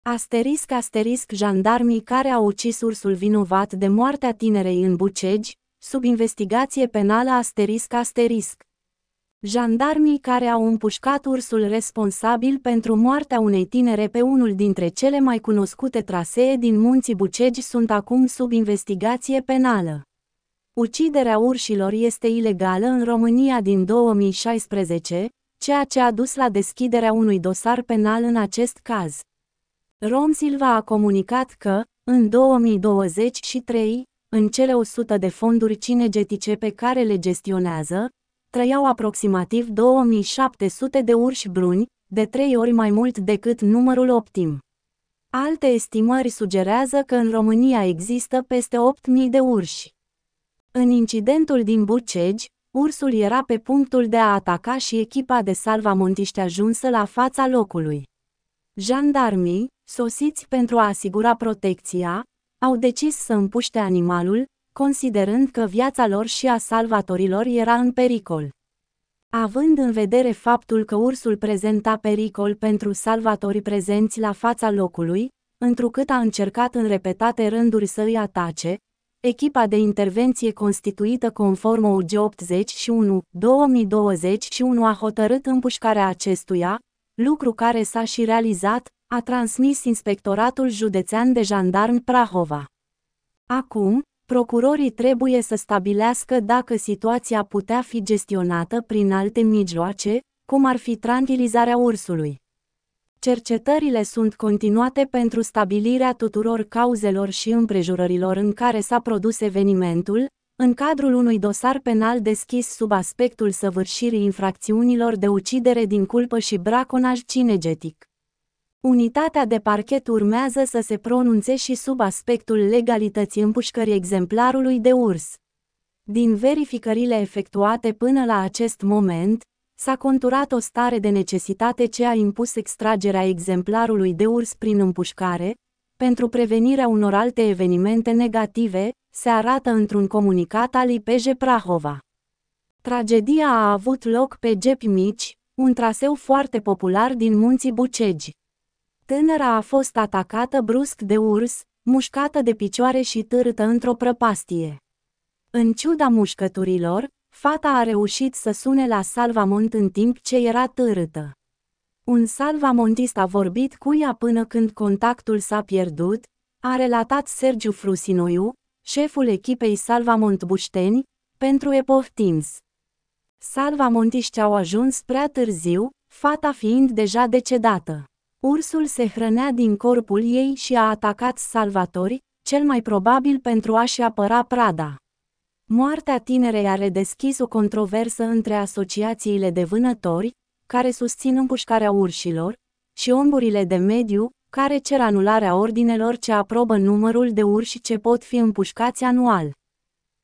Asterisc jandarmii care au ucis ursul vinovat de moartea tinerei în Bucegi, sub investigație penală ***. Jandarmii care au împușcat ursul responsabil pentru moartea unei tinere pe unul dintre cele mai cunoscute trasee din munții Bucegi sunt acum sub investigație penală. Uciderea urșilor este ilegală în România din 2016, ceea ce a dus la deschiderea unui dosar penal în acest caz. Romsilva a comunicat că, în 2023, în cele 100 de fonduri cinegetice pe care le gestionează, trăiau aproximativ 2700 de urși bruni, de 3 ori mai mult decât numărul optim. Alte estimări sugerează că în România există peste 8000 de urși. În incidentul din Bucegi, ursul era pe punctul de a ataca și echipa de salvamontiști ajunsă la fața locului. Jandarmii, sosiți pentru a asigura protecția, au decis să împuște animalul, considerând că viața lor și a salvatorilor era în pericol. Având în vedere faptul că ursul prezenta pericol pentru salvatorii prezenți la fața locului, întrucât a încercat în repetate rânduri să îi atace, echipa de intervenție constituită conform OUG 81/2021 a hotărât împușcarea acestuia, lucru care s-a și realizat, a transmis Inspectoratul Județean de Jandarmi Prahova. Acum, procurorii trebuie să stabilească dacă situația putea fi gestionată prin alte mijloace, cum ar fi tranquilizarea ursului. Cercetările sunt continuate pentru stabilirea tuturor cauzelor și împrejurărilor în care s-a produs evenimentul, în cadrul unui dosar penal deschis sub aspectul săvârșirii infracțiunilor de ucidere din culpă și braconaj cinegetic. Unitatea de parchet urmează să se pronunțe și sub aspectul legalității împușcării exemplarului de urs. Din verificările efectuate până la acest moment, s-a conturat o stare de necesitate ce a impus extragerea exemplarului de urs prin împușcare, pentru prevenirea unor alte evenimente negative, se arată într-un comunicat al IPJ Prahova. Tragedia a avut loc pe Gepi Mici, un traseu foarte popular din munții Bucegi. Tânăra a fost atacată brusc de urs, mușcată de picioare și târâtă într-o prăpastie. În ciuda mușcăturilor, fata a reușit să sune la salvamont în timp ce era târâtă. Un salvamontist a vorbit cu ea până când contactul s-a pierdut, a relatat Sergiu Frusinoiu, șeful echipei Salvamont Bușteni, pentru Epoch Times. Salvamontiștii au ajuns prea târziu, fata fiind deja decedată. Ursul se hrănea din corpul ei și a atacat salvatori, cel mai probabil pentru a-și apăra prada. Moartea tinerei a redeschis o controversă între asociațiile de vânători, care susțin împușcarea urșilor, și omburile de mediu, care cer anularea ordinelor ce aprobă numărul de urși ce pot fi împușcați anual.